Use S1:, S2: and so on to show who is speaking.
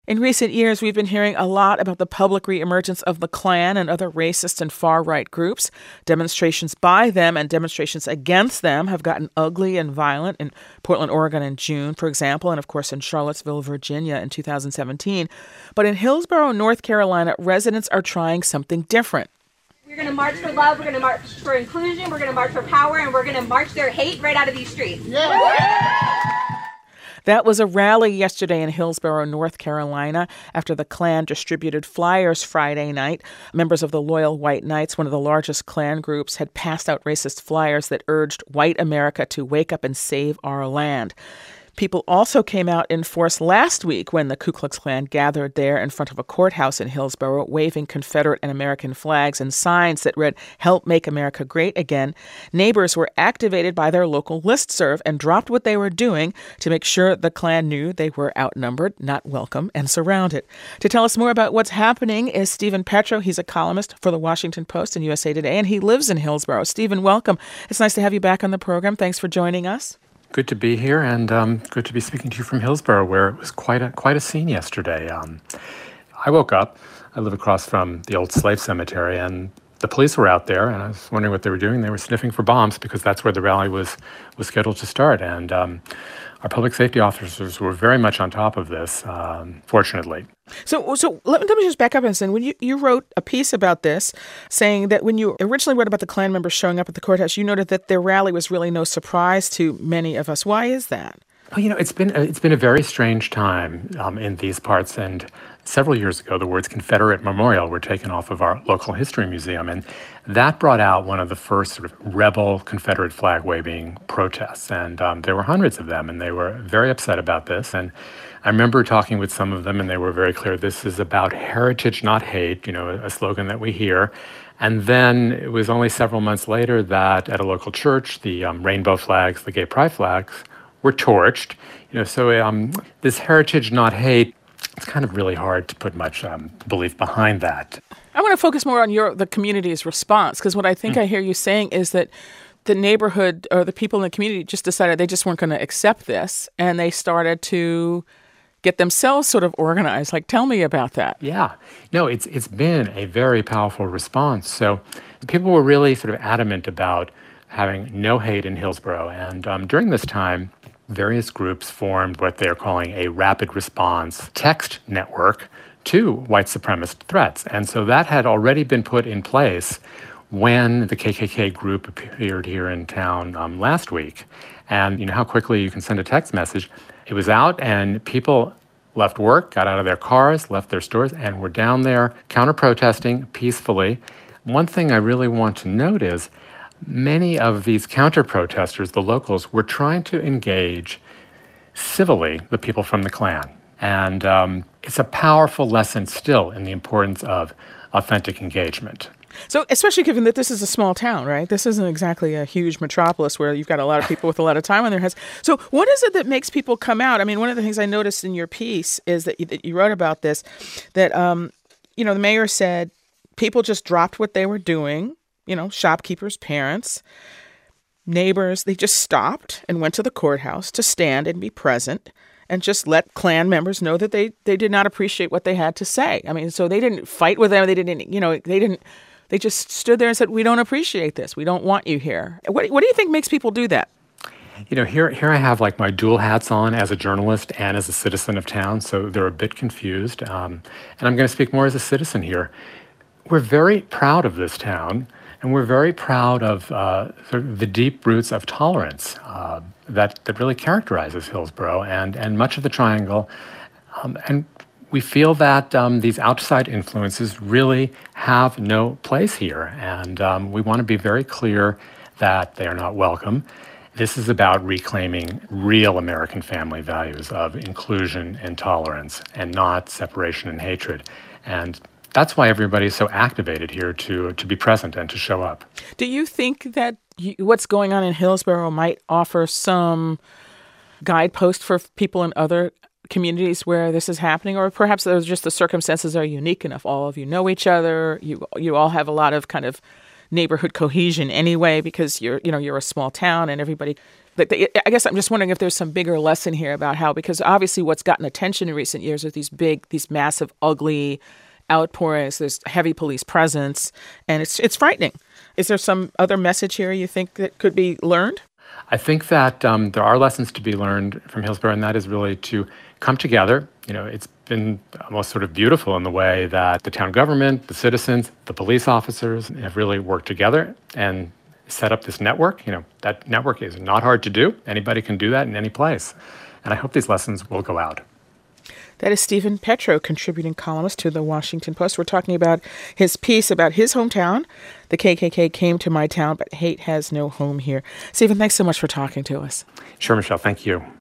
S1: In recent years, we've been hearing a lot about the public reemergence of the Klan and other racist and far-right groups. Demonstrations by them and demonstrations against them have gotten ugly and violent in Portland, Oregon in June, for example, and of course in Charlottesville, Virginia in 2017. But in Hillsborough, North Carolina, residents are trying something different.
S2: We're going to march for love, we're going to march for inclusion, we're going to march for power, and we're going to march their hate right out of these streets. Yeah.
S1: That was a rally yesterday in Hillsborough, North Carolina, after the Klan distributed flyers Friday night. Members of the Loyal White Knights, one of the largest Klan groups, had passed out racist flyers that urged white America to wake up and save our land. People also came out in force last week when the Ku Klux Klan gathered there in front of a courthouse in Hillsborough, waving Confederate and American flags and signs that read, "Help Make America Great Again." Neighbors were activated by their local listserv and dropped what they were doing to make sure the Klan knew they were outnumbered, not welcome, and surrounded. To tell us more about what's happening is Stephen Petro. He's a columnist for the Washington Post and USA Today, and he lives in Hillsborough. Stephen, welcome. It's nice to have you back on the program. Thanks for joining us.
S3: Good to be here, and good to be speaking to you from Hillsborough, where it was quite a scene yesterday. I woke up. I live across from the old slave cemetery, and the police were out there, and I was wondering what they were doing. They were sniffing for bombs because that's where the rally was scheduled to start. And our public safety officers were very much on top of this, fortunately.
S1: So let me just back up and say, when you wrote a piece about this, saying that when you originally wrote about the Klan members showing up at the courthouse, you noted that their rally was really no surprise to many of us. Why is that?
S3: Well, it's been a very strange time in these parts, and several years ago, the words Confederate Memorial were taken off of our local history museum, and that brought out one of the first sort of rebel Confederate flag-waving protests, and there were hundreds of them, and they were very upset about this, and I remember talking with some of them, and they were very clear, this is about heritage, not hate, a slogan that we hear. And then it was only several months later that at a local church, the rainbow flags, the gay pride flags, were torched. So this heritage, not hate, it's kind of really hard to put much belief behind that.
S1: I want to focus more on the community's response, because what I think I hear you saying is that the neighborhood or the people in the community just decided they just weren't going to accept this, and they started to get themselves sort of organized. Tell me about that.
S3: Yeah. No, it's been a very powerful response. So people were really sort of adamant about having no hate in Hillsborough. And during this time, various groups formed what they're calling a rapid response text network to white supremacist threats. And so that had already been put in place when the KKK group appeared here in town last week. And how quickly you can send a text message. It was out, and people left work, got out of their cars, left their stores, and were down there counter-protesting peacefully. One thing I really want to note is many of these counter-protesters, the locals, were trying to engage civilly the people from the Klan. And it's a powerful lesson still in the importance of authentic engagement.
S1: So especially given that this is a small town, right? This isn't exactly a huge metropolis where you've got a lot of people with a lot of time on their hands. So what is it that makes people come out? I mean, one of the things I noticed in your piece is that you wrote about this, that, the mayor said people just dropped what they were doing, shopkeepers, parents, neighbors. They just stopped and went to the courthouse to stand and be present and just let Klan members know that they did not appreciate what they had to say. I mean, so they didn't fight with them. They just stood there and said, "We don't appreciate this. We don't want you here." What do you think makes people do that?
S3: Here I have my dual hats on as a journalist and as a citizen of town, so they're a bit confused. And I'm going to speak more as a citizen here. We're very proud of this town, and we're very proud of sort of the deep roots of tolerance that really characterizes Hillsborough and much of the Triangle. And we feel that these outside influences really have no place here, and we want to be very clear that they are not welcome. This is about reclaiming real American family values of inclusion and tolerance, and not separation and hatred. And that's why everybody's so activated here to be present and to show up.
S1: Do you think that what's going on in Hillsborough might offer some guidepost for people in other communities where this is happening, or perhaps there's just the circumstances are unique enough? All of you know each other. You all have a lot of kind of neighborhood cohesion anyway, because you're a small town and everybody I guess I'm just wondering if there's some bigger lesson here about how, because obviously what's gotten attention in recent years are these massive, ugly outpourings. There's heavy police presence, and it's frightening. Is there some other message here you think that could be learned?
S3: I think that there are lessons to be learned from Hillsborough, and that is really to come together. It's been almost sort of beautiful in the way that the town government, the citizens, the police officers have really worked together and set up this network. That network is not hard to do. Anybody can do that in any place. And I hope these lessons will go out.
S1: That is Stephen Petro, contributing columnist to The Washington Post. We're talking about his piece about his hometown. The KKK came to my town, but hate has no home here. Stephen, thanks so much for talking to us.
S3: Sure, Michelle. Thank you.